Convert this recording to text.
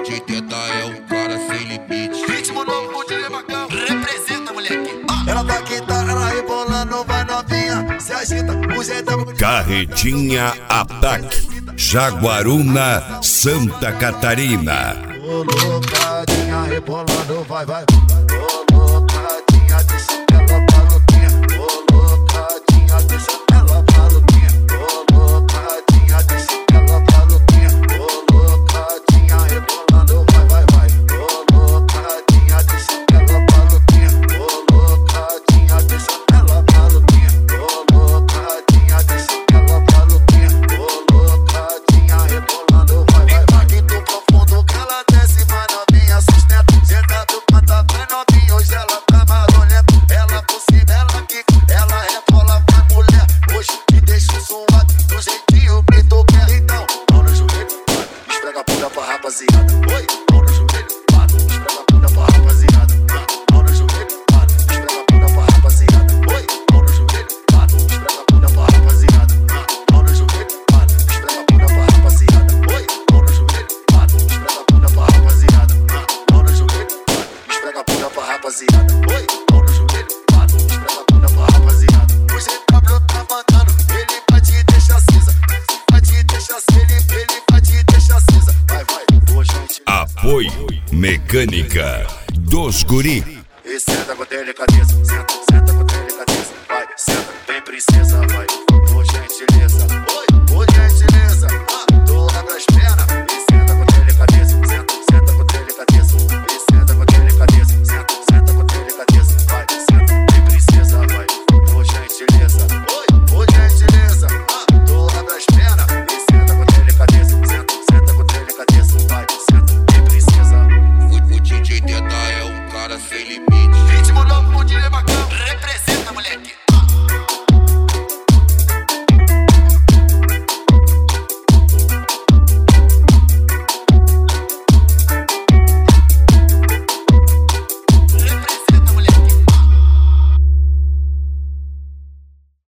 180 é um cara sem limite. Ritmo novo, o DJ Macão. Representa, moleque. Ela vai quitar, ela rebolando, vai novinha, se agita, o jeitão. Carretinha Ataque, Jaguaruna, Santa Catarina. Colocadinha, rebolando, vai, vai. Colocadinha, deixa ela maluquinha. Colocadinha, deixa ela maluquinha. Colocadinha, deixa ela maluquinha. Colocadinha, rebolando, vai, vai, vai. Colocadinha, deixa ela maluquinha. Colocadinha, deixa ela maluquinha. Colocadinha, deixa ela maluquinha. Colocadinha, rebolando, vai, vai, vai. Aqui do profundo que ela desce, vai novinha, sustenta. Senta do panta, vai novinha, hoje ela tá marolenta. Ela por cima, ela quica, ela rebola, vai mulher. Hoje te deixo suado, do jeitinho que tu quer. Então, mão no joelho, esfrega a bunda pra rapaziada. Oi, mão no joelho, esfrega a bunda pra rapaziada. Mão no joelho, esfrega a bunda pra rapaziada. Oi, mão no joelho, esfrega a bunda pra rapaziada. Mão no joelho, esfrega a bunda pra rapaziada. Oi, mão no joelho, esfrega a bunda pra rapaziada. Mão no joelho, esfrega a bunda pra rapaziada. Oi, mão no joelho, esfrega a bunda pra rapaziada. O GW tá mandando, ele vai te deixar acesa. Vai te deixar acesa, ele vai te deixar acesa. Vai, vai, boa gente. Apoio Mecânica dos Guri. E senta com delicadeza, senta com delicadeza. Vai, senta, vem princesa.